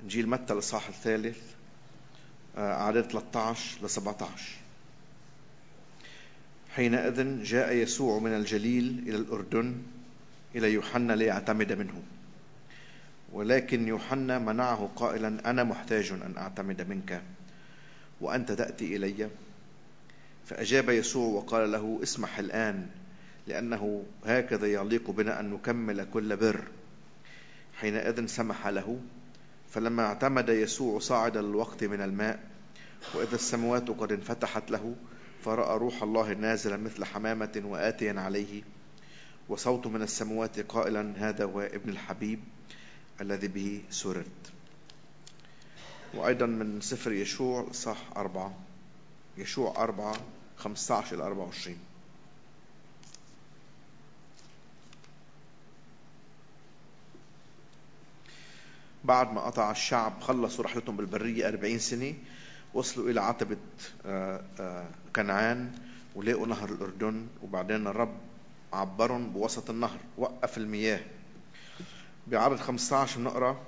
إنجيل متى الإصحاح الثالث أعداد 13 ل 17. حينئذ جاء يسوع من الجليل إلى الأردن إلى يوحنا ليعتمد منه، ولكن يوحنا منعه قائلا: أنا محتاج أن أعتمد منك وأنت تأتي إلي؟ فأجاب يسوع وقال له: اسمح الآن، لأنه هكذا يليق بنا أن نكمل كل بر. حينئذ سمح له. فلما اعتمد يسوع صعد للوقت من الماء، وإذا السماوات قد انفتحت له، فرأى روح الله نازلا مثل حمامة وآتيا عليه، وصوت من السماوات قائلا: هذا هو ابن الحبيب الذي به سررت. وأيضا من سفر يشوع صح 4، يشوع 4 15 إلى 24. بعد ما قطع الشعب خلصوا رحلتهم بالبرية 40 سنة، وصلوا إلى عتبة كنعان ولقوا نهر الأردن، وبعدين الرب عبرهم بوسط النهر، وقف المياه. بعدد 15 نقرأ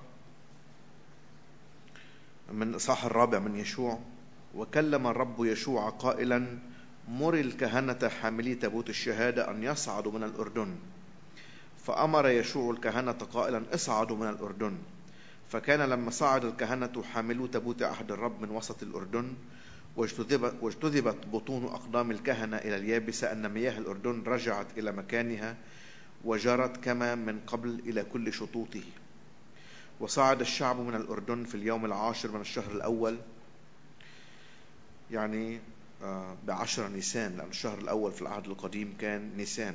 من الإصحاح 4 من يشوع: وكلم الرب يشوع قائلا: مر الكهنة حاملي تابوت الشهادة أن يصعدوا من الأردن. فأمر يشوع الكهنة قائلا: اصعدوا من الأردن. فكان لما صعد الكهنة حاملو تابوت عهد الرب من وسط الأردن، واجتذبت بطون أقدام الكهنة إلى اليابسة، أن مياه الأردن رجعت إلى مكانها وجرت كما من قبل إلى كل شطوطه. وصعد الشعب من الأردن في اليوم 10 من الشهر الأول، يعني ب10 نيسان، لأن الشهر الأول في العهد القديم كان نيسان.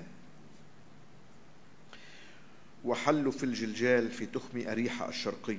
وحلوا في الجلجال في تخم أريحة الشرقي.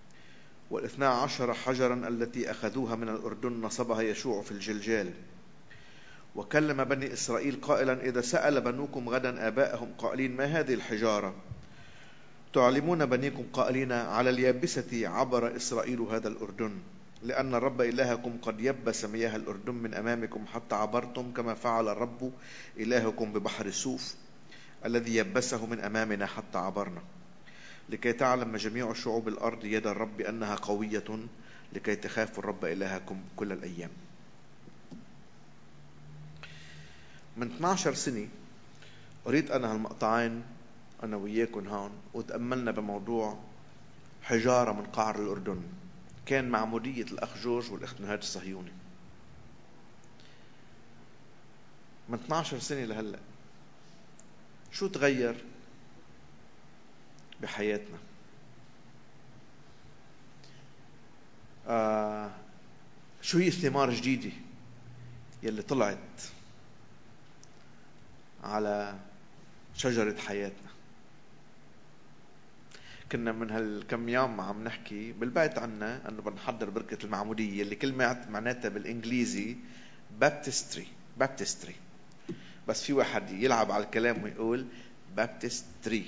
12 حجرا التي أخذوها من الأردن نصبها يشوع في الجلجال. وكلم بني إسرائيل قائلا: إذا سأل بنوكم غدا آباءهم قائلين: ما هذه الحجارة؟ تعلمون بنيكم قائلين: على اليابسة عبر إسرائيل هذا الأردن، لأن الرب إلهكم قد يبس مياه الأردن من أمامكم حتى عبرتم، كما فعل الرب إلهكم ببحر سوف الذي يبسه من أمامنا حتى عبرنا. لكي تعلم جميع شعوب الأرض يد الرب أنها قوية، لكي تخافوا الرب إلهكم كل الأيام. من 12 سنة قريت أنا هالمقطعين أنا وياكم هون، وتأملنا بموضوع حجارة من قعر الأردن. كان معمودية الأخ جورج والأخت نهاد الصهيوني. من 12 سنة لهلأ شو تغير بحياتنا؟ شو هي الثمار الجديدة يلي طلعت على شجرة حياتنا؟ كنا من هالكم يوم عم نحكي بالبيت عنا أنه بنحضر بركة المعمودية، اللي كلمة معناتها بالإنجليزي بابتستري، بس في واحد يلعب على الكلام ويقول بابتستري.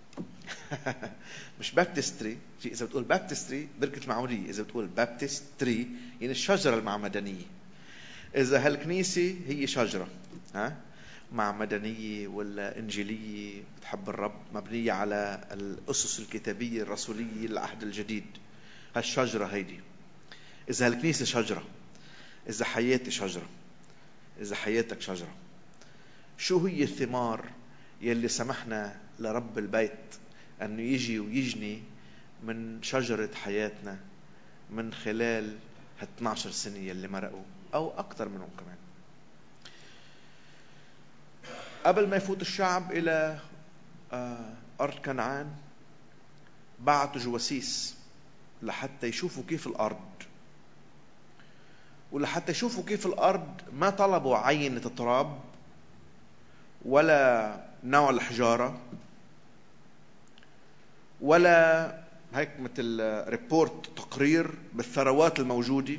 مش بابتستري، في إذا بتقول بابتستري بركة المعمودية، إذا بتقول بابتستري يعني الشجرة المعمدانية. إذا هالكنيسة هي شجرة معمدانية ولا إنجيلية بتحب الرب، مبنية على الأسس الكتابية الرسولية للعهد الجديد، هالشجرة هيدي. إذا هالكنيسة شجرة، إذا حياتي شجرة، إذا حياتك شجرة، شو هي الثمار يلي سمحنا لرب البيت أنه يجي ويجني من شجرة حياتنا من خلال 12 سنة يلي مرقوا أو أكثر منهم كمان؟ قبل ما يفوت الشعب إلى أرض كنعان بعتوا جواسيس لحتى يشوفوا كيف الأرض، ولحتى يشوفوا كيف الأرض ما طلبوا عينة التراب ولا نوع الحجارة ولا هيك مثل ريبورت تقرير بالثروات الموجودة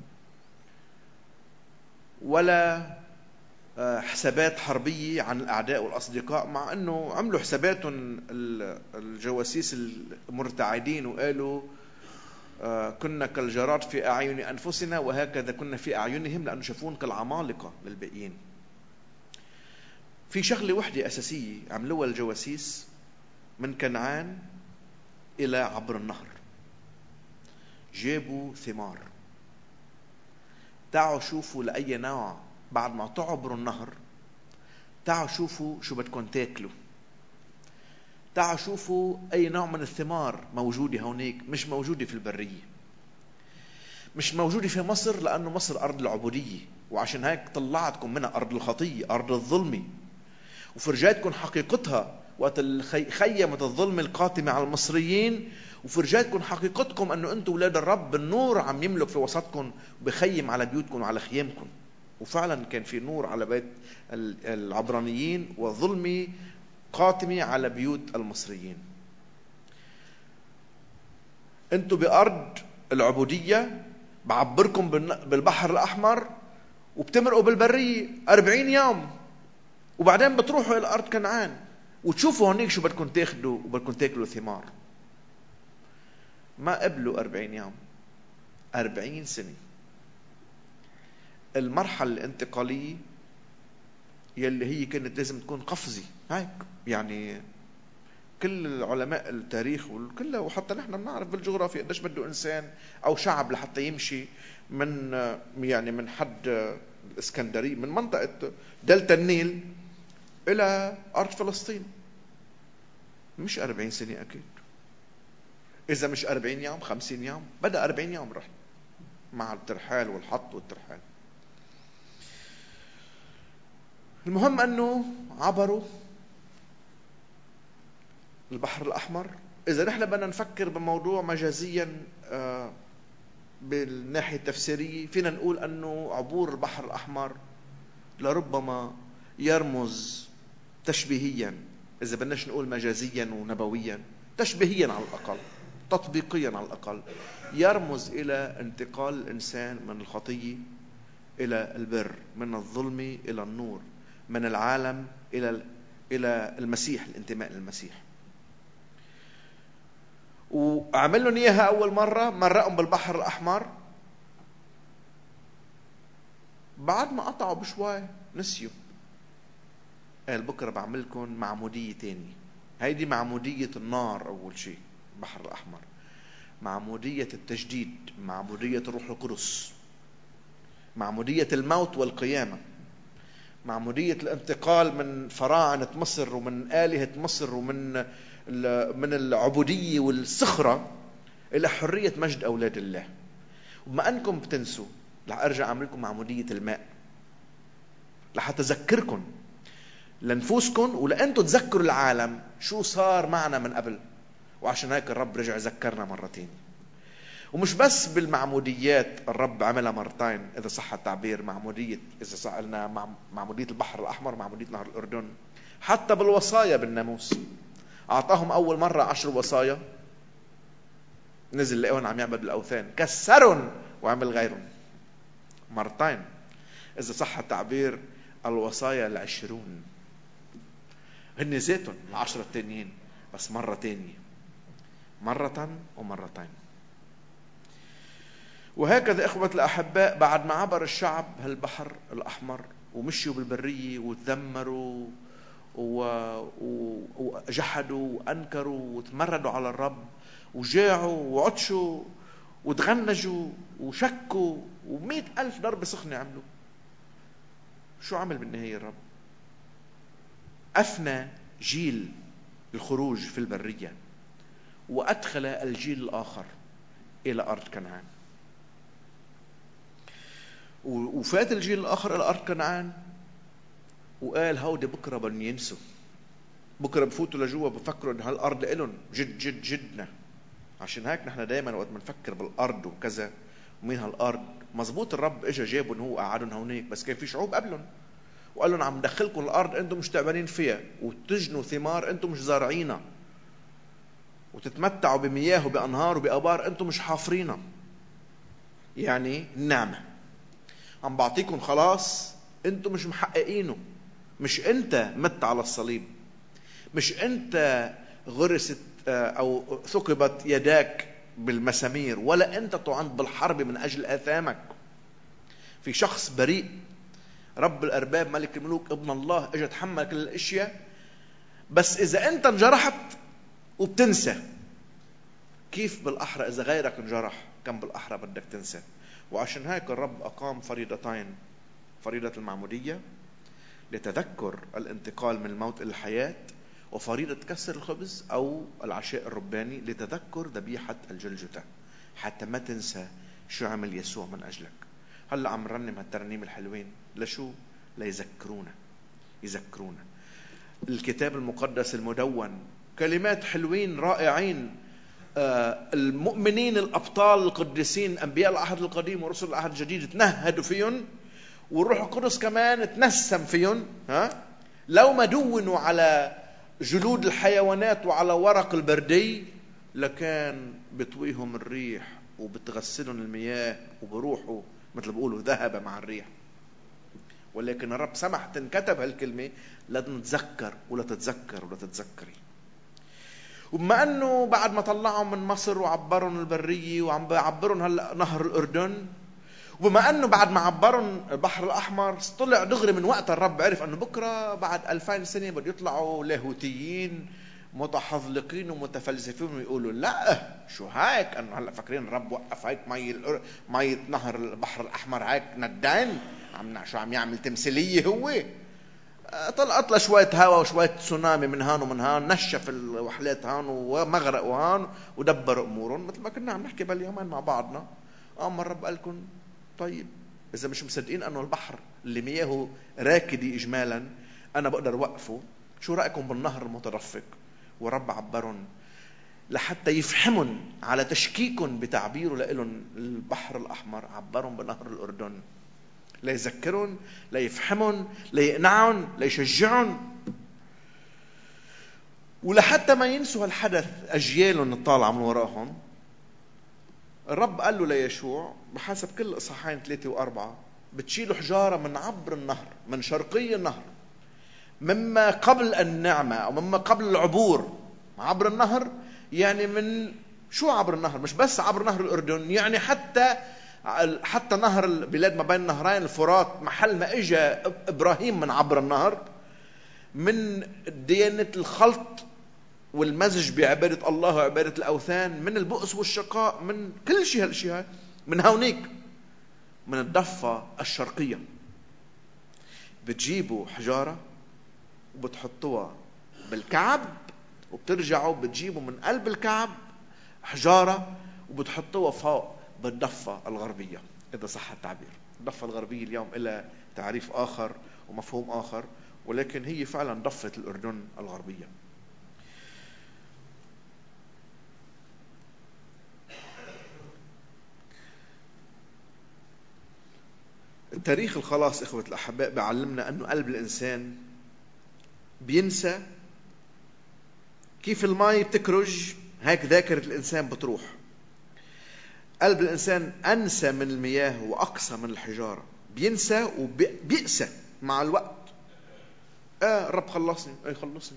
ولا حسابات حربية عن الأعداء والأصدقاء، مع أنه عملوا حساباتهم الجواسيس المرتعدين وقالوا كنا كالجراد في أعين أنفسنا وهكذا كنا في أعينهم، لأنه شافون كالعمالقة للباقيين. في شغلة وحدة أساسية عملوها الجواسيس من كنعان إلى عبر النهر، جابوا ثمار. تعالوا شوفوا لأي نوع بعد ما تعبروا النهر، تعالوا شوفوا شو بدكم تاكلوا. تعالوا شوفوا أي نوع من الثمار موجودة هونيك، مش موجودة في البرية، مش موجودة في مصر، لأنه مصر أرض العبودية، وعشان هيك طلعتكم منها أرض الخطية، أرض الظلمة، وفرجاتكم حقيقتها وقت خيمت الظلم القاتمة على المصريين، وفرجاتكم حقيقتكم أنه أنتم أولاد الرب، النور عم يملك في وسطكم وبخيم على بيوتكم وعلى خيامكم. وفعلا كان في نور على بيت العبرانيين وظلمي قاتمة على بيوت المصريين. أنتم بأرض العبودية، بعبركم بالبحر الأحمر، وبتمرقوا بالبرية 40 يوم، وبعدين بتروحوا إلى أرض كنعان وتشوفوا هنيك شو بدكم تاخدوا وبدكم تاكلوا ثمار. ما قبلوا 40 يوم، 40 سنة. المرحلة الانتقالية يلي هي كانت لازم تكون قفزة هيك، يعني كل علماء التاريخ وكله، وحتى نحن بنعرف بالجغرافيا قديش بده إنسان أو شعب لحتى يمشي من حد الإسكندرية، من منطقة دلتا النيل إلى أرض فلسطين. مش 40 سنة أكيد، إذا مش 40 يوم 50 يوم، بدأ 40 يوم رح مع الترحال والحط والترحال. المهم أنه عبروا البحر الأحمر. إذا نحن بدنا نفكر بموضوع مجازيا بالناحية التفسيرية، فينا نقول أنه عبور البحر الأحمر لربما يرمز تشبيهيا، إذا بدناش نقول مجازيا ونبويا، تشبيهيا على الأقل، تطبيقيا على الأقل، يرمز إلى انتقال الإنسان من الخطية إلى البر، من الظلم إلى النور، من العالم إلى المسيح، الانتماء للمسيح. وعمل لهم إياها أول مرة، مرقهم بالبحر الأحمر، بعد ما قطعوا بشوي نسيوا. قال بكرة بعملكم معمودية تاني. هيدي معمودية النار أول شيء، البحر الأحمر، معمودية التجديد، معمودية الروح القدس، معمودية الموت والقيامة، معمودية الانتقال من فراعنة مصر ومن آلهة مصر ومن العبودية والصخرة إلى حرية مجد أولاد الله. وما أنكم بتنسوا، رح أرجع أعمل لكم معمودية الماء لحتى أذكركم لنفوسكم ولأنتم تذكروا العالم شو صار معنا من قبل. وعشان هيك الرب رجع ذكرنا مرتين. ومش بس بالمعموديات، الرب عملها مرتين إذا صح التعبير، معمودية إذا سألنا معمودية البحر الأحمر، معمودية نهر الأردن، حتى بالوصايا بالناموس. أعطاهم أول مرة 10 وصايا، نزل لقيهم عم يعبد الأوثان، كسرهم وعمل غيرهم. مرتين إذا صح التعبير الوصايا 20 هن ذاتهم 10 التانيين، بس مرة تانية، مرة ومرتين. وهكذا إخوة الأحباء، بعد ما عبر الشعب هالبحر الأحمر ومشوا بالبرية وتذمروا وجحدوا وأنكروا وتمردوا على الرب وجاعوا وعطشوا وتغنجوا وشكوا و100,000 ضربة سخنة عملوا، شو عمل بالنهاية الرب؟ أفنى جيل الخروج في البرية وأدخل الجيل الآخر إلى أرض كنعان. وفات الجيل الآخر إلى أرض كنعان وقال هودي بكرة بدهم ينسوا، بكرة بفوتوا لجوا بفكروا إن هالأرض إلهم جد جد جدنا. عشان هيك نحن دايما وقت منفكر بالأرض وكذا ومين هالأرض، مزبوط الرب إجا جابهم هو قعدهم هونيك، بس كان في شعوب قبلهم وقال لهم عم ندخلكم الأرض أنتم مش تعبانين فيها، وتجنوا ثمار أنتم مش زارعينها، وتتمتعوا بمياه وبأنهار وبأبار أنتم مش حافرينها. يعني النعمة عم بعطيكم خلاص أنتم مش محققينه. مش أنت مت على الصليب، مش أنت غرست أو ثقبت يداك بالمسامير، ولا أنت طعنت بالحرب من أجل آثامك. في شخص بريء، رب الأرباب ملك الملوك ابن الله، اجى تحمل كل الأشياء. بس إذا أنت انجرحت وبتنسى، كيف بالأحرى إذا غيرك انجرح كم بالأحرى بدك تنسى. وعشان هيك الرب أقام فريضتين، فريضة المعمودية لتذكر الانتقال من الموت إلى الحياة، وفريضة كسر الخبز أو العشاء الرباني لتذكر ذبيحة الجلجثة، حتى ما تنسى شو عمل يسوع من أجلك. هلأ عم نرنم هالترنيم الحلوين لشو؟ ليذكرونا، يذكرونا. الكتاب المقدس المدون كلمات حلوين رائعين، المؤمنين الأبطال القديسين أنبياء العهد القديم ورسل العهد الجديد تنهدوا فيهم، والروح القدس كمان تنسم فيهم. لو ما دونوا على جلود الحيوانات وعلى ورق البردي لكان بتويهم الريح وبتغسلهم المياه وبروحوا مثل بيقولوا ذهب مع الريح. ولكن الرب سمح تنكتب هالكلمة لنتذكر ولا تتذكر ولا تتذكري. وبما أنه بعد ما طلعهم من مصر وعبرهم البرية وعم بعبرهم هلأ نهر الأردن، وبما أنه بعد ما عبرهم البحر الأحمر طلع دغري من وقت الرب عرف أنه بكرة بعد 2000 سنة بده يطلعوا لاهوتيين متحذلقين ومتفلسفين ويقولوا لا شو هيك، أنه هلأ فاكرين الرب وقف هيك مية نهر البحر الأحمر هيك ندان شو عم يعمل تمثيلية هو. طلع شوية هوا وشوية تسونامي من هان ومن هان، نشف الوحلات هان ومغرق وهان ودبر أمورهم مثل ما كنا عم نحكي باليومين مع بعضنا. أما الرب قال لكم طيب إذا مش مصدقين أنه البحر اللي مياهه راكدي إجمالا أنا بقدر وقفه، شو رأيكم بالنهر المتدفق؟ ورب عبرهم لحتى يفهمون على تشكيكهم بتعبيره لإلهم البحر الأحمر، عبرهم بنهر الأردن ليذكرون، ليفهمون، ليقنعون، ليشجعون، ولحتى ما ينسوا هالحدث أجيالهم الطالعة من وراهم. الرب قال له ليشوع بحسب كل إصحاحين 3 و4 بتشيلوا حجارة من عبر النهر، من شرقي النهر، مما قبل النعمة أو مما قبل العبور عبر النهر. يعني من شو عبر النهر؟ مش بس عبر نهر الأردن، يعني حتى نهر البلاد ما بين نهرين الفرات، محل ما اجى إبراهيم من عبر النهر، من ديانة الخلط والمزج بعبادة الله وعبادة الأوثان، من البؤس والشقاء، من كل شيء هالشيء من هونيك من الضفة الشرقية بتجيبوا حجارة وبتحطوها بالكعب، وبترجعوا بتجيبوا من قلب الكعب حجارة وبتحطوها فوق بالضفة الغربية، إذا صح التعبير. الضفة الغربية اليوم إلى تعريف آخر ومفهوم آخر، ولكن هي فعلا ضفة الأردن الغربية. التاريخ الخلاص إخوة الأحباء بعلمنا أنه قلب الإنسان بينسى، كيف الماء بتكرج هيك ذاكرة الإنسان بتروح. قلب الإنسان أنسى من المياه وأقسى من الحجارة، بينسى وبيأسى مع الوقت. الرب خلصني، خلصني،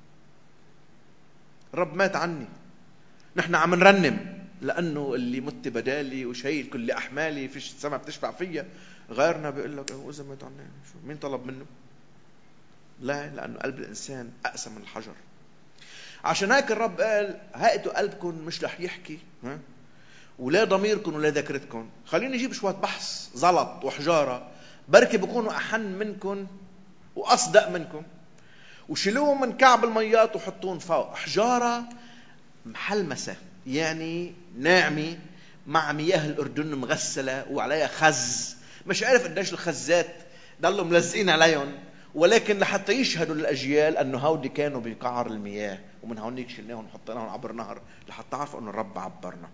الرب مات عني، نحن عم نرنم لأنه اللي مت بدالي وشايل كل أحمالي فيش السماء بتشفع فيا. غيرنا بيقول لك وإذا مات عني شو مين طلب منه؟ لا، لأنه قلب الإنسان أقسى من الحجر. عشان هيك الرب قال هاتوا قلبكم مش رح يحكي ولا ضميركم ولا ذاكرتكم. خليني اجيب شويه بحث زلط وحجاره بركي بيكونوا احن منكم واصدق منكم، وشيلوهم من كعب الميات وحطوهم فوق حجاره محلمسه، يعني ناعمه مع مياه الاردن مغسله وعليها خز. مش عارف قديش الخزات ضلوا ملزقين عليهم، ولكن لحتى يشهدوا للاجيال انه هودي كانوا بقعر المياه، ومن هونيك شلناهم وحطيناهم عبر نهر لحتى تعرفوا انه الرب عبرنا.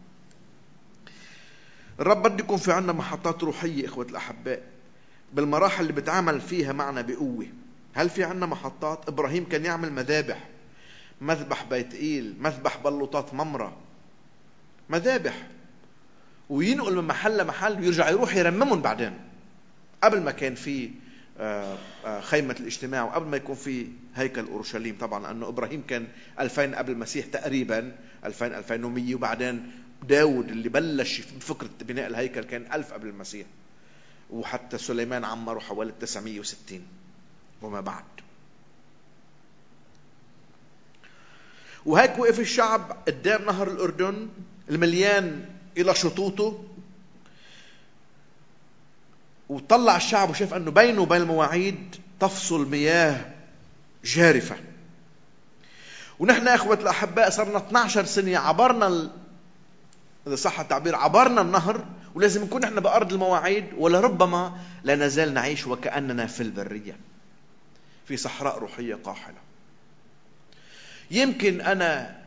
الرب بده يكون في عنا محطات روحية إخوة الأحباء بالمراحل اللي بتعامل فيها معنا بقوة. هل في عنا محطات؟ إبراهيم كان يعمل مذابح، مذبح بيت إيل، مذبح بلوطات ممرة، مذابح، وينقل من محل لمحل ويرجع يروح يرممهم بعدين، قبل ما كان في خيمة الاجتماع وقبل ما يكون في هيكل أورشليم. طبعا لأنه إبراهيم كان 2000 قبل المسيح تقريبا، 2100، وبعدين داود اللي بلش بفكرة بناء الهيكل كان 1000 قبل المسيح، وحتى سليمان عمره حوالي 960 وما بعد. وهيك وقف الشعب قدام نهر الأردن المليان إلى شطوطه، وطلع الشعب وشاف أنه بينه وبين المواعيد تفصل مياه جارفة. ونحن يا أخوة الأحباء صرنا 12 سنة عبرنا، إذا صح التعبير، عبرنا النهر، ولازم نكون نحن بأرض المواعيد، ولربما لا نزال نعيش وكأننا في البرية في صحراء روحية قاحلة. يمكن أنا،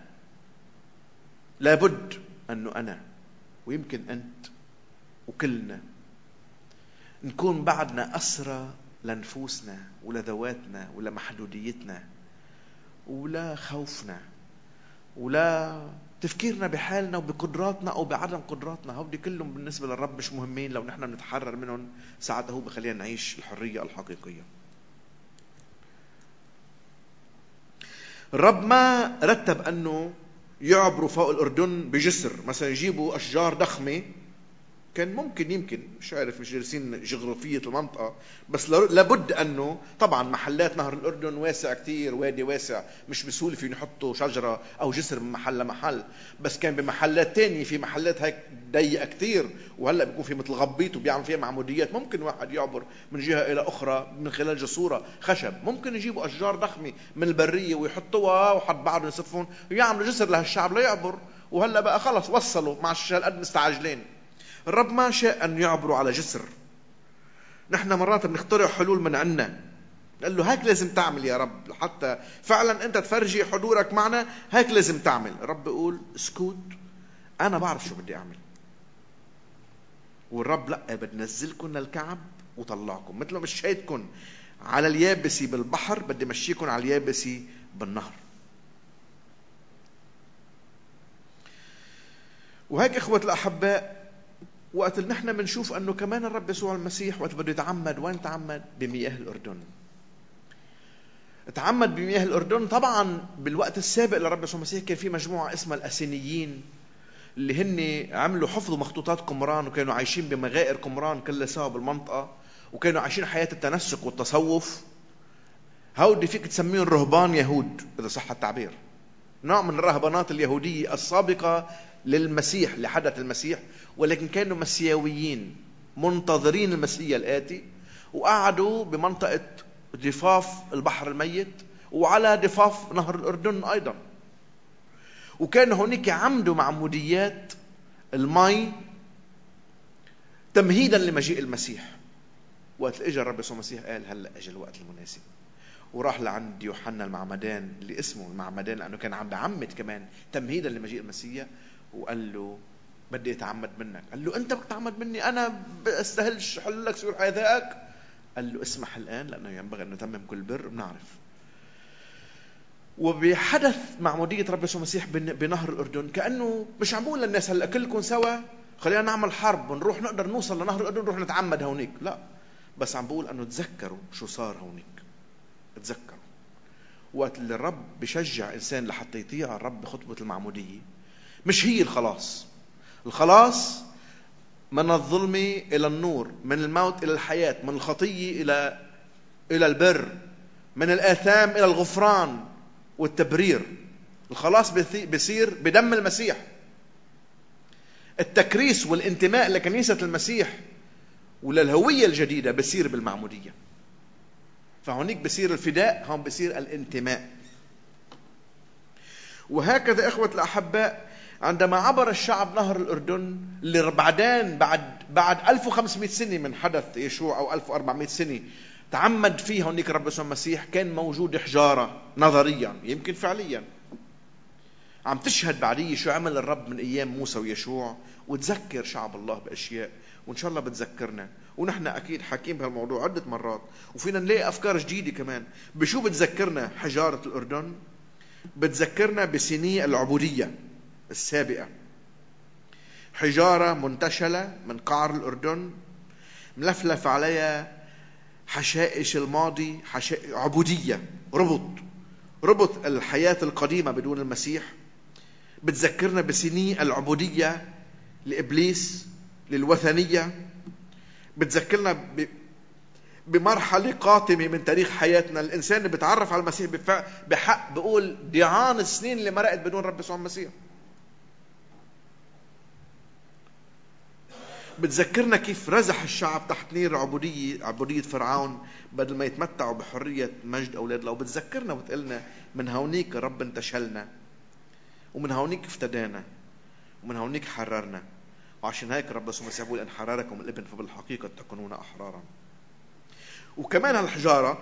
لابد أنه أنا ويمكن أنت وكلنا نكون بعدنا أسرى لنفوسنا ولذواتنا ولمحدوديتنا ولا خوفنا ولا تفكيرنا بحالنا وبقدراتنا أو بعدم قدراتنا. هودي كلهم بالنسبة للرب مش مهمين لو نحن نتحرر منهم. ساعته هو بخلينا نعيش الحرية الحقيقية. الرب ما رتب أنه يعبروا فوق الأردن بجسر، مثلا يجيبوا أشجار ضخمة. كان ممكن، يمكن مش عارف، مش دارسين جغرافية المنطقة، بس لابد أنه طبعا محلات نهر الأردن واسع كتير، وادي واسع، مش بسهولة في نحطوا شجرة أو جسر من محل لمحل. بس كان بمحلات تانية، في محلات هيك ضيقة كتير، وهلأ بيكون في مثل غبيط وبيعمل فيها معموديات، ممكن واحد يعبر من جهة إلى أخرى من خلال جسورة خشب. ممكن يجيبوا أشجار ضخمة من البرية ويحطوها وحد بعضهم يصفون ويعملوا جسر لهالشعب لا يعبر. وهلأ بقى خلص وصلوا، مع هالقد مستعجلين. الرب ما شاء أن يعبروا على جسر. نحن مرات بنخترع حلول من عنا، قال له هيك لازم تعمل يا رب، حتى فعلا أنت تفرجي حضورك معنا، هيك لازم تعمل. الرب يقول اسكت، أنا بعرف شو بدي أعمل. والرب لا، بدي نزلكم للكعب وطلعكم، مثل ما مشيتكم على اليابسي بالبحر بدي مشيكم على اليابسي بالنهر. وهيك إخوة الأحباء، وقت اللي نحن بنشوف أنه كمان الرب يسوع المسيح وقت بده يتعمد، وين تعمد؟ بمياه الأردن. تعمد بمياه الأردن. طبعا بالوقت السابق للرب يسوع المسيح كان في مجموعة اسمها الأسينيين، اللي هن عملوا حفظوا مخطوطات قمران، وكانوا عايشين بمغائر قمران كلها سوا بالمنطقة، وكانوا عايشين حياة التنسك والتصوف. هودي فيك تسميهم رهبان يهود إذا صح التعبير، نوع من الرهبانات اليهودية السابقة للمسيح، لحدث المسيح، ولكن كانوا مسيويين منتظرين المسيح الآتي. وقعدوا بمنطقة ضفاف البحر الميت وعلى ضفاف نهر الأردن أيضا. وكانوا هناك عمدوا معموديات المي تمهيدا لمجيء المسيح. وقت اجى الرب يسوع المسيح قال هلا اجى الوقت المناسب، وراح لعند يوحنا المعمدان، اللي اسمه المعمدان لأنه كان عم بعمد كمان تمهيدا لمجيء المسيح، وقال له بدي أتعمد منك. قال له أنت بدك تتعمد مني؟ أنا بستاهلش حل لك سير حياتك. قال له اسمح الآن لأنه ينبغي أن نتمم كل بر. بنعرف. وبحدث معمودية رب يسوع المسيح بنهر الأردن، كأنه مش عم بقول للناس هلا كلكم سوا خلينا نعمل حرب ونروح نقدر نوصل لنهر الأردن نروح نتعمد هونيك، لا، بس عم بقول أنه تذكروا شو صار هونيك. تذكروا وقت اللي الرب بشجع إنسان لحتى يطيع الرب بخطبة المعمودية، مش هي الخلاص. الخلاص من الظلم إلى النور، من الموت إلى الحياة، من الخطية إلى البر، من الآثام إلى الغفران والتبرير. الخلاص بيصير بدم المسيح. التكريس والانتماء لكنيسة المسيح وللهوية الجديدة بيصير بالمعمودية. فهونيك بيصير الفداء، هون بيصير الانتماء. وهكذا إخوة الأحباء عندما عبر الشعب نهر الأردن، اللي بعدين بعد 1500 سنة من حدث يشوع أو 1400 سنة تعمد فيه هونيك رب يسوع المسيح، كان موجود حجارة نظريا، يمكن فعليا عم تشهد بعديه شو عمل الرب من أيام موسى ويشوع، وتذكر شعب الله بأشياء، وإن شاء الله بتذكرنا. ونحن أكيد حاكين بهالموضوع عدة مرات، وفينا نلاقي أفكار جديدة كمان. بشو بتذكرنا حجارة الأردن؟ بتذكرنا بسني العبودية السابقة. حجارة منتشلة من قعر الأردن، ملفلف عليها حشائش الماضي، عبودية، ربط الحياة القديمة بدون المسيح. بتذكرنا بسني العبودية لإبليس، للوثنية. بتذكرنا بمرحلة قاتمة من تاريخ حياتنا. الإنسان اللي بيتعرف على المسيح بحق بقول ضيعان السنين اللي مرقت بدون رب يسوع المسيح. بتذكرنا كيف رزح الشعب تحت نير عبودية فرعون بدل ما يتمتعوا بحرية مجد أولاد الله. وبتذكرنا وتقلنا من هونيك رب انتشلنا، ومن هونيك افتدانا، ومن هونيك حررنا. وعشان هيك رب يسوع المسيح بيقول إن حرركم الابن فبالحقيقة تكونون أحرارا. وكمان هالحجارة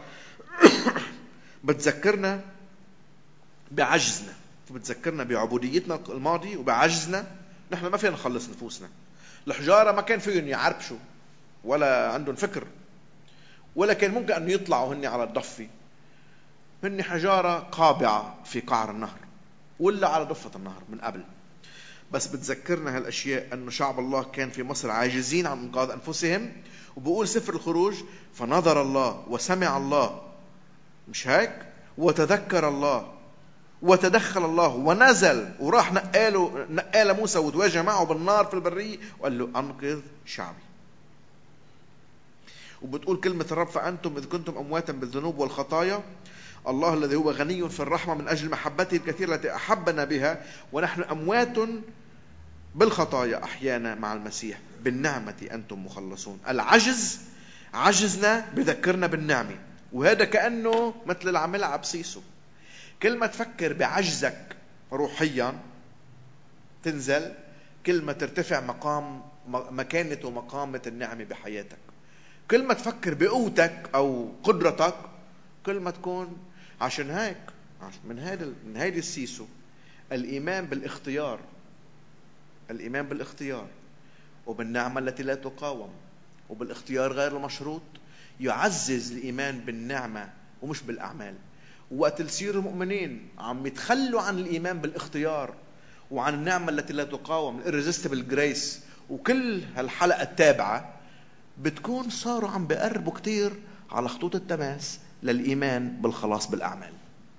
بتذكرنا بعجزنا، بتذكرنا بعبوديتنا الماضي وبعجزنا. نحن ما فينا نخلص نفوسنا. الحجارة ما كان فيهم يعربشوا ولا عندهم فكر، ولا كان ممكن أن يطلعوا هن على الضفة. هن حجارة قابعة في قعر النهر ولا على ضفة النهر من قبل. بس بتذكرنا هالأشياء أن شعب الله كان في مصر عاجزين عن إنقاذ أنفسهم. وبقول سفر الخروج فنظر الله وسمع الله، مش هيك؟ وتذكر الله وتدخل الله ونزل وراح نقال موسى وتواجه معه بالنار في البرية وقال له أنقذ شعبي. وبتقول كلمة الرب فأنتم إذ كنتم أمواتا بالذنوب والخطايا الله الذي هو غني في الرحمة من أجل محبته الكثيرة التي أحبنا بها ونحن أموات بالخطايا أحيانا مع المسيح بالنعمة أنتم مخلصون. العجز عجزنا بذكرنا بالنعمة، وهذا كأنه مثل العمل عبسيسو. كل ما تفكر بعجزك روحيا تنزل، كل ما ترتفع مكانة ومقامة النعمة بحياتك. كل ما تفكر بقوتك أو قدرتك كل ما تكون. عشان هيك من هيدي السيسو الإيمان بالاختيار، الإيمان بالاختيار وبالنعمة التي لا تقاوم وبالاختيار غير المشروط يعزز الإيمان بالنعمة ومش بالأعمال. وقت تصير المؤمنين عم يتخلوا عن الإيمان بالاختيار وعن النعمة التي لا تقاوم irresistible grace وكل هالحلقة التابعة، بتكون صاروا عم بقربوا كتير على خطوط التماس للإيمان بالخلاص بالأعمال.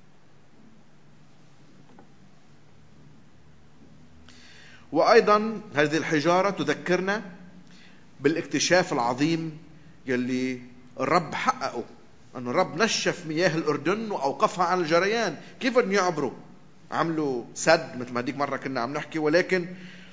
وأيضا هذه الحجارة تذكرنا بالاكتشاف العظيم يلي الرب حققه، أن الرب نشف مياه الأردن وأوقفها عن الجريان. كيف بدهم يعبروا؟ عملوا سد مثل ما ديك مرة كنا عم نحكي، ولكن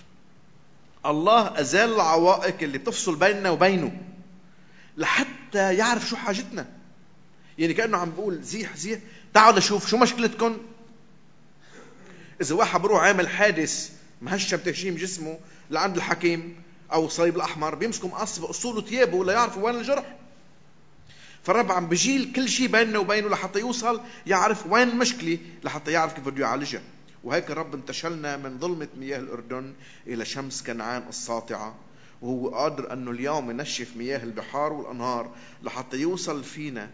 الله أزال العوائق اللي بتفصل بيننا وبينه لحتى يعرف شو حاجتنا. يعني كأنه عم بقول زيح تعالوا شوف شو مشكلتكم. إذا واحد بروح عامل حادث مهشم تهشيم جسمه لعند الحكيم أو الصليب الأحمر بيمسكوا مقص بقصوله ثيابه لا يعرفوا وين الجرح. فالرب عم بجيل كل شيء بيننا وبينه لحتى يوصل يعرف وين المشكلة لحتى يعرف كيف بده يعالجها. وهيك الرب انتشلنا من ظلمة مياه الأردن إلى شمس كنعان الساطعة، وهو قادر أنه اليوم ينشف مياه البحار والأنهار لحتى يوصل فينا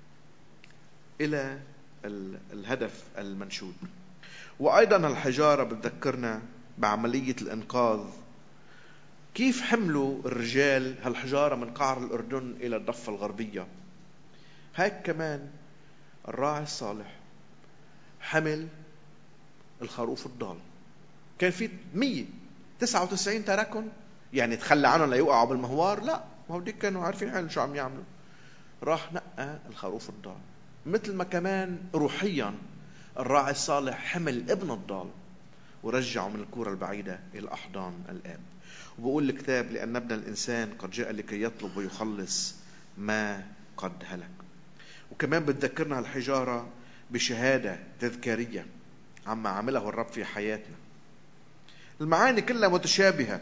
إلى الهدف المنشود. وأيضا الحجارة بتذكرنا بعملية الإنقاذ. كيف حملوا الرجال هالحجارة من قعر الأردن إلى الضفة الغربية؟ هيك كمان الراعي الصالح حمل الخروف الضال. كان في 199 تركن، يعني تخلى عنهم ليوقعوا بالمهوار؟ لا، ما هو ديك كانوا عارفين حالهم شو عم يعملوا. راح نقى الخروف الضال. مثل ما كمان روحيا الراعي الصالح حمل ابن الضال ورجعه من الكورة البعيدة إلى أحضان الآب. وبقول الكتاب لأن ابن الإنسان قد جاء لكي يطلب ويخلص ما قد هلك. وكمان بتذكرنا الحجارة بشهادة تذكارية عما عمله الرب في حياتنا. المعاني كلها متشابهة.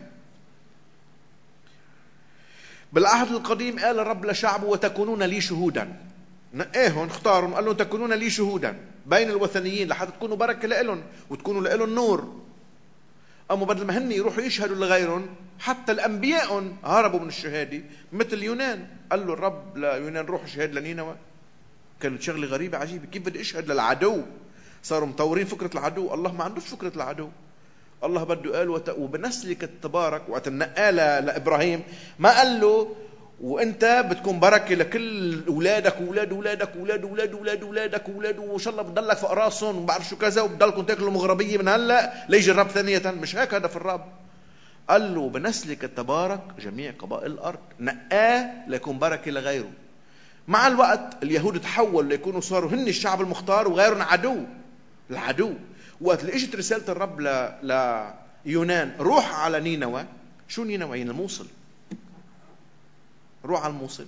بالعهد القديم قال الرب لشعبه وتكونون لي شهودا. نقاهم اختارهم قال لهم تكونون لي شهودا بين الوثنيين لحتى تكونوا بركة لهم وتكونوا لهم نور. أما بدل ما هن يروحوا يشهدوا لغيرهم، حتى الأنبياء هربوا من الشهادة مثل يونان. قال له الرب ليونان روح شهاد لنينوى. كانت شغلة غريبة عجيبة، كيف بدي أشهد للعدو؟ صاروا مطورين فكرة العدو. الله ما عندوش فكرة العدو. الله بده قال وبنسلك تبارك. وقت النقال لإبراهيم ما قال له وانت بتكون بركة لكل أولادك وأولاد أولادك وأولاد أولاد أولاد أولادك وأولاد وإن شاء الله بتضلك في أراسهم وبعرف شو كذا وبتضلكم تاكلوا مغربية من هلا ليجي الرب ثانية. مش هيك هدف الرب. قال له بنسلك تبارك جميع قبائل الأرض. نقاه ليكون بركة لغيره. مع الوقت اليهود تحولوا ليكونوا صاروا هن الشعب المختار وغيرهم عدو. العدو. وقت اللي اجت رسالة الرب ليونان روح على نينوى. شو نينوى؟ يعني الموصل. روح على الموصل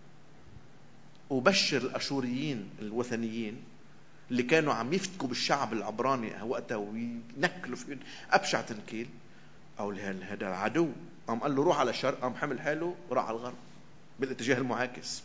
وبشر الأشوريين الوثنيين اللي كانوا عم يفتكوا بالشعب العبراني وقتها وينكلوا في أبشع تنكيل. أو هذا العدو قام قال له روح على الشرق، قام حمل حاله وراح على الغرب بالاتجاه المعاكس.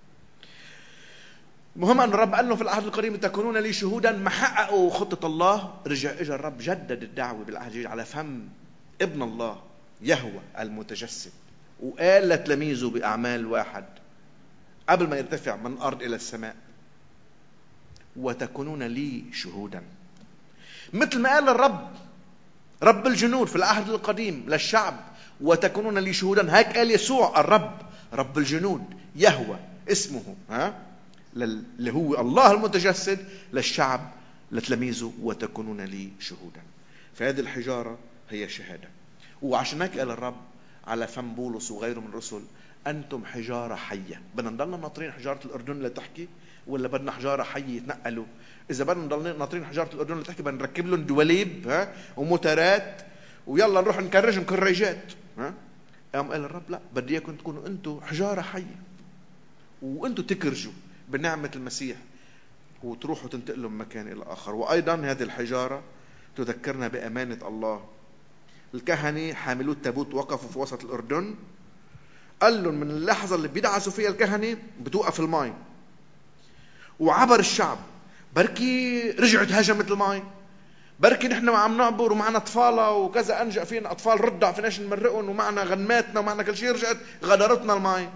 مهم أن الرب قال له في العهد القديم تكونون لي شهودا. ما حققوا خطة الله، رجع إجا الرب جدد الدعوة بالعهد الجديد على فم ابن الله يهوه المتجسد، وقال لتلاميذه بأعمال 1 قبل ما يرتفع من الأرض إلى السماء وتكونون لي شهودا. مثل ما قال الرب رب الجنود في العهد القديم للشعب وتكونون لي شهودا، هيك قال يسوع الرب رب الجنود يهوه اسمه اللي هو الله المتجسد للشعب لتلاميذه وتكونون لي شهودا. فهذه الحجارة هي شهادة. وعشان هيك قال الرب على فم بولس وغيره من الرسل أنتم حجارة حية. بدنا نضلنا ناطرين حجارة الأردن اللي تحكي ولا بدنا حجارة حية يتنقلوا؟ إذا بدنا نضلنا ناطرين حجارة الأردن اللي تحكي بدنا نركب لهم دواليب وموترات ويلا نروح نكرجهم كراجات. قام قال الرب لا، بدي إياكم تكونوا أنتم حجارة حية وأنتم تكرجوا بنعمة المسيح وتروحوا تنتقلوا من مكان إلى آخر. وأيضا هذه الحجارة تذكرنا بأمانة الله. الكهنة حاملو التابوت وقفوا في وسط الأردن، قال لهم من اللحظة اللي بيدعسوا فيها الكهنة بتوقف الماء، وعبر الشعب. بركي رجعت هجمت الماء، بركي نحن عم نعبر ومعنا أطفالها وكذا أنجأ فينا أطفال رضع فيناش نمرقهم ومعنا غنماتنا ومعنا كل شيء، رجعت غدرتنا الماء.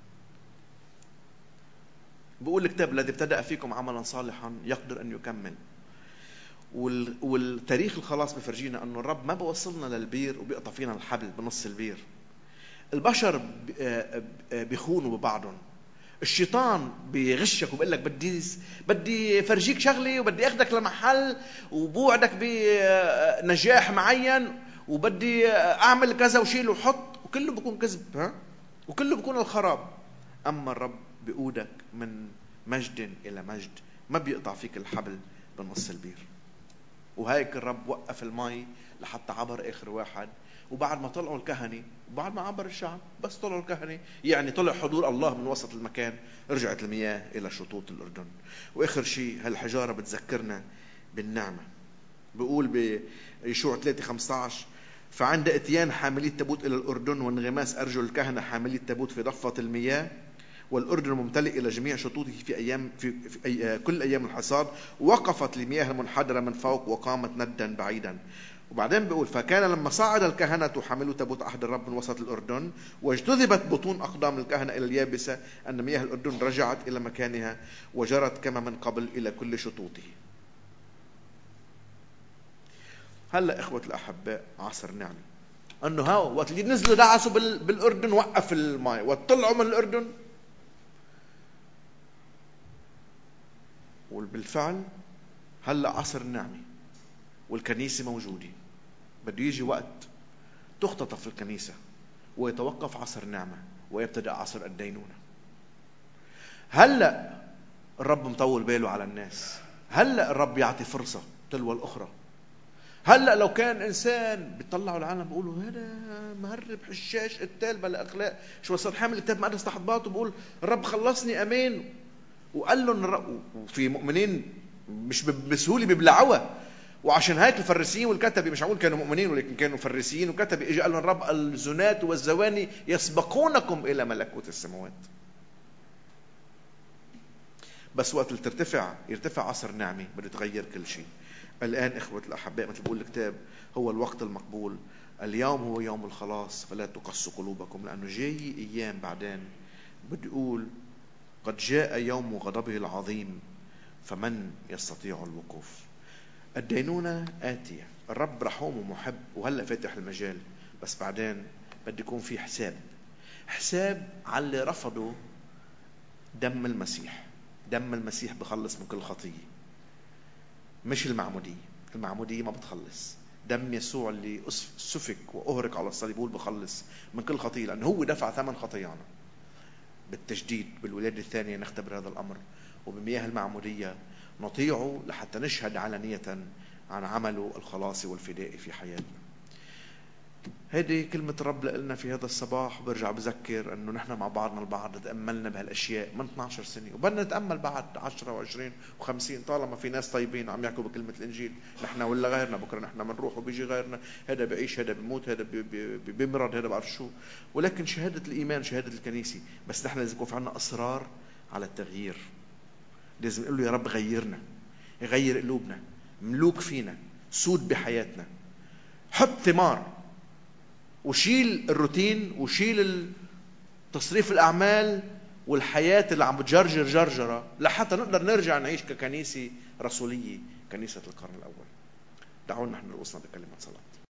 بقول الكتاب الذي ابتدأ فيكم عملا صالحا يقدر أن يكمل. والتاريخ الخلاص بفرجينا أنه الرب ما بوصلنا للبير وبيقطع فينا الحبل بنص البير. البشر بيخونوا ببعضهم، الشيطان بيغشك وبيقول لك بدي فرجيك شغلي وبدي اخدك لمحل وبوعدك بنجاح معين وبدي اعمل كذا وشيل وحط، وكله بيكون كذب وكله بيكون الخراب. اما الرب بيقودك من مجد الى مجد، ما بيقطع فيك الحبل بنص البير. وهيك الرب وقف الماء لحتى عبر اخر واحد. وبعد ما طلعوا الكهنة وبعد ما عبر الشعب، بس طلعوا الكهنة يعني طلع حضور الله من وسط المكان، رجعت المياه إلى شطوط الأردن. وآخر شيء هالحجارة بتذكرنا بالنعمة. بيقول بيشوع 3:15 فعند اتيان حاملي التابوت إلى الأردن وانغماس أرجل الكهنة حاملي التابوت في ضفة المياه والأردن ممتلئ إلى جميع شطوطه في كل أيام الحصاد، وقفت المياه المنحدرة من فوق وقامت ندا بعيدا. وبعدين بيقول فكان لما صعد الكهنة حملوا تابوت عهد الرب من وسط الأردن واجتذبت بطون أقدام الكهنة إلى اليابسة أن مياه الأردن رجعت إلى مكانها وجرت كما من قبل إلى كل شطوطه. هلأ إخوة الأحباء عصر نعمة، أنه هاو وقت اللي نزلوا دعسوا بالأردن وقف الماء وطلعوا من الأردن. وبالفعل هلأ عصر النعمة والكنيسة موجودة. بده يجي وقت تختطف الكنيسة ويتوقف عصر نعمة ويبتدأ عصر الدينونة. هلأ الرب مطول باله على الناس، هلأ الرب يعطي فرصة تلو الأخرى. هلأ لو كان إنسان بيطلعوا العالم بيقولوا هذا مهرب حشاش قتال بلا أخلاق، شو صار حامل الكتاب مقدس تحت باطه بيقول الرب خلصني أمين. وقال لهم وفي مؤمنين مش بسهولة ببلعوها. وعشان هيك الفريسيين والكتبة مش هقول كانوا مؤمنين ولكن كانوا فريسيين وكتبة، اجى قال لهم الرب الزنات والزواني يسبقونكم إلى ملكوت السماوات. بس وقت اللي يرتفع عصر نعمة بده يتغير كل شيء. الآن إخوة الأحباء مثل بقول الكتاب هو الوقت المقبول، اليوم هو يوم الخلاص فلا تقسوا قلوبكم، لأنه جاي أيام بعدين بده يقول قد جاء يوم غضبه العظيم فمن يستطيع الوقوف. الدينونة آتية، الرب رحوم ومحب وهلأ فاتح المجال، بس بعدين بده يكون في حساب على اللي رفضوا دم المسيح. دم المسيح بخلص من كل خطية، مش المعمودية ما بتخلص. دم يسوع اللي سفك وأهرق على الصليب هو بخلص من كل خطية، لأنه هو دفع ثمن خطايانا. بالتجديد بالولادة الثانية نختبر هذا الأمر، وبمياه المعمودية نطيعه لحتى نشهد علنية عن عمله الخلاصي والفدائي في حياتنا. هيدي كلمة الرب لنا في هذا الصباح. برجع بذكر أنه نحن مع بعضنا البعض تأملنا بهالأشياء من 12 سنة، وبدنا نتأمل بعد 10 و20 و50 طالما في ناس طيبين عم يحكوا بكلمة الإنجيل. نحن ولا غيرنا، بكرة نحن بنروح وبيجي غيرنا، هذا بيعيش هذا بيموت، هذا بيمرض، هذا بعرف شو. ولكن شهادة الإيمان شهادة الكنيسة. بس نحن لازم يكون في عنا إصرار على التغيير. لازم نقول له يا رب غيرنا، يغير قلوبنا، ملوك فينا، سود بحياتنا، حط ثمار، وشيل الروتين، وشيل تصريف الأعمال والحياة اللي عم بتجرجر جرجرة، لحتى نقدر نرجع نعيش ككنيسة رسولية، كنيسة القرن الأول. دعونا نحن رؤوسنا بكلمة صلاة.